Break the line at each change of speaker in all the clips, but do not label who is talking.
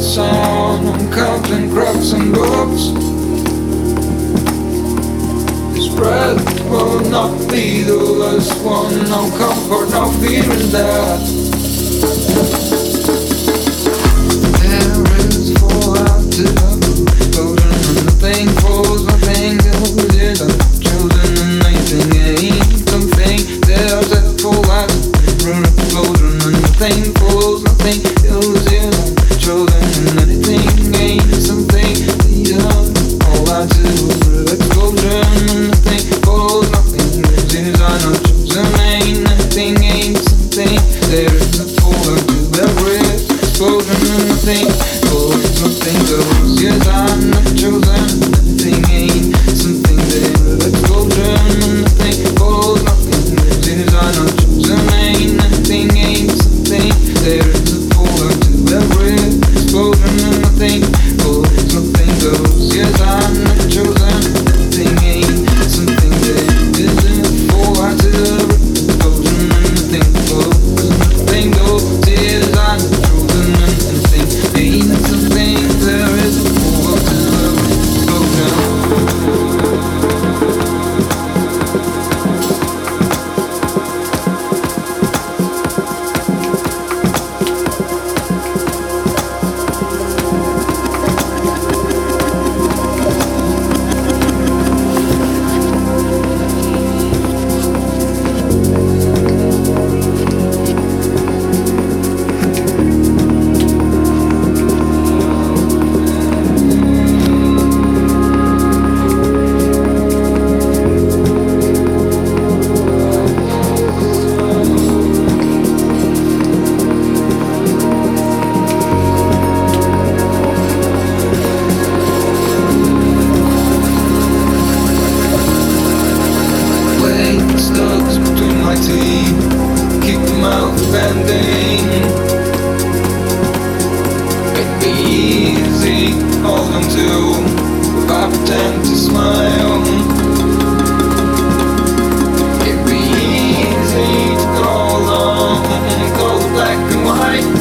sun. I'm counting crops and books. This breath will not be the last one. No comfort, no fear in that. There is fallout to the golden and nothing falls, nothing goes. There's a children and anything ain't something. There's a fallout from the golden and nothing falls, nothing goes. There's a children and anything ain't something. These are fallout to the explosion and nothing falls, nothing goes. These are not chosen, ain't anything ain't something. There is a fallout to every explosion and nothing falls, nothing goes. Yes, I'm not chosen, anything ain't something. There is an explosion and nothing falls, nothing goes. Yes, I'm not chosen, ain't anything ain't something. There is a fallout to every explosion and nothing falls, nothing goes. Yes, I'm not chosen, anything ain't something. There is a fallout to every explosion and nothing falls, nothing goes. Yes, I'm not chosen, anything ain't something. There is a fallout to every explosion. Stuck between my teeth, keep them out bending. It'd be easy, hold on to, if I pretend to smile. It'd be easy to go along, go black and white.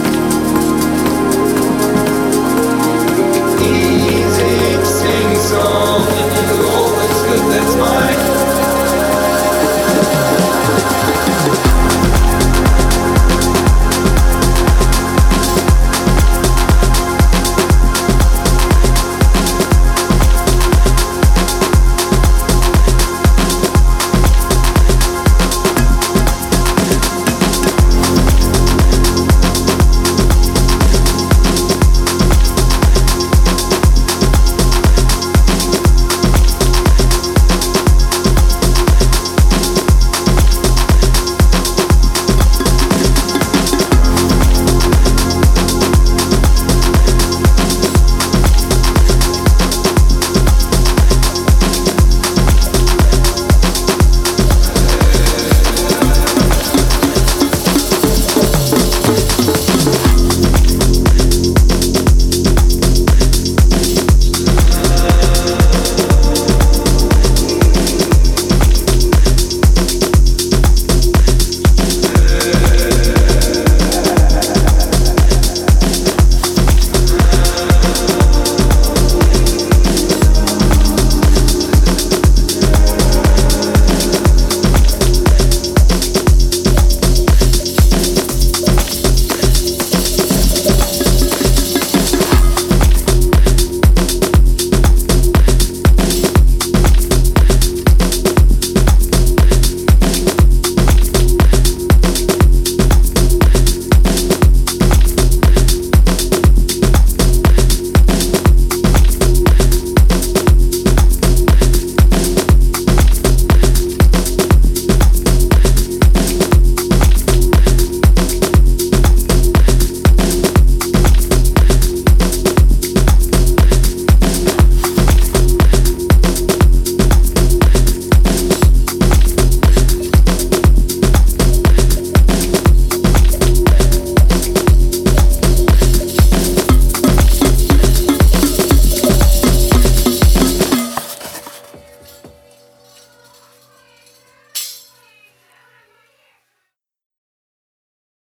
It'd be easy to sing a song, oh, that's good, that's mine.